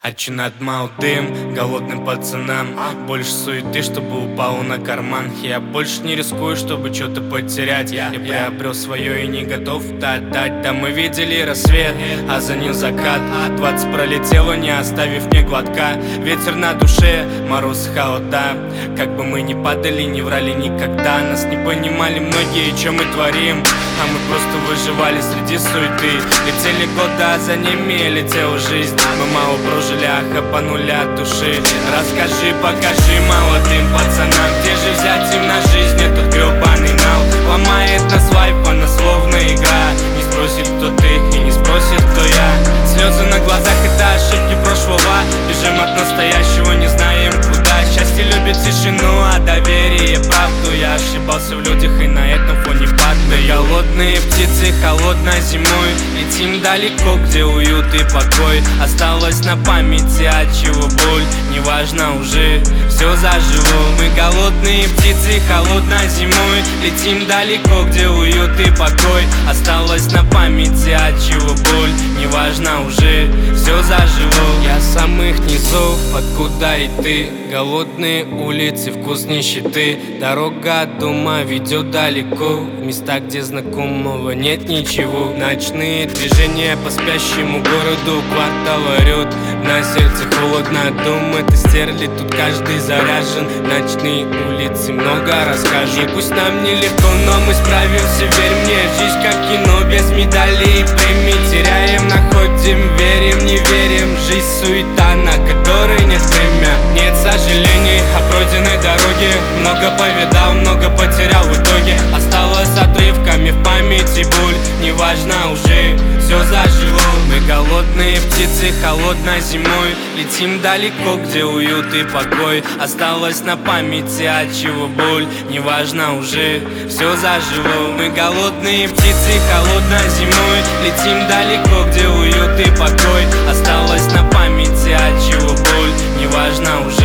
Начинает мал дым голодным пацанам. Больше суеты, чтобы упало на карман. Я больше не рискую, чтобы что-то потерять. Я приобрел свое и не готов отдать. Да мы видели рассвет, а за ним закат. 20 пролетело, не оставив мне глотка. Ветер на душе, мороз и холода. Как бы мы ни падали, не врали никогда. Нас не понимали многие, что мы творим, а мы просто выживали среди суеты. Летели года, а за ними летела жизнь. Мы мало прожили, а хапанули от души. Расскажи, покажи молодым пацанам, где же взять им на жизнь этот гребаный нал. Ломает нас лайф, она словно игра. Не спросит, кто ты, и не спросит, кто я. Слезы на глазах — это ошибки прошлого. Бежим от настоящего, не знаем куда. Счастье любит тишину, а доверие правду. Я ошибался в людях, и на этом фоне падаю. Голодные птицы, холодной зимой. Летим далеко, где уют и покой. Осталось на памяти, от чего боль. Неважно уже, все зажило. Мы голодные птицы, холодной зимой. Летим далеко, где уют и покой. Осталось на памяти, от чего боль. Неважно уже, все зажило. Я с самых низов, откуда и ты. Голодные улицы, вкус нищеты. Дорога от дома ведет далеко, в места, где знакомого нет ничего. Ночные движения по спящему городу, квартал орёт. На сердце холодно, дом это стерли, тут каждый заряжен. Ночные улицы много расскажу. И пусть нам нелегко, но мы справимся, верь мне. Жизнь как кино, без медалей и премий. Теряем, находим, верим, не верим. Жизнь суета, на которой нет время. Нет сожалений о пройденной дороге. Много повидал, много потерял в итоге. Осталось отрывками в памяти боль. Неважно уже, все зажило. Мы голодные птицы, холодной зимой. Летим далеко, где уют и покой. Осталось на памяти, от чего боль. Неважно уже, все зажило. Мы голодные птицы, холодной зимой. Летим далеко, где уют и покой. Осталось на памяти, от чего боль. Неважно уже.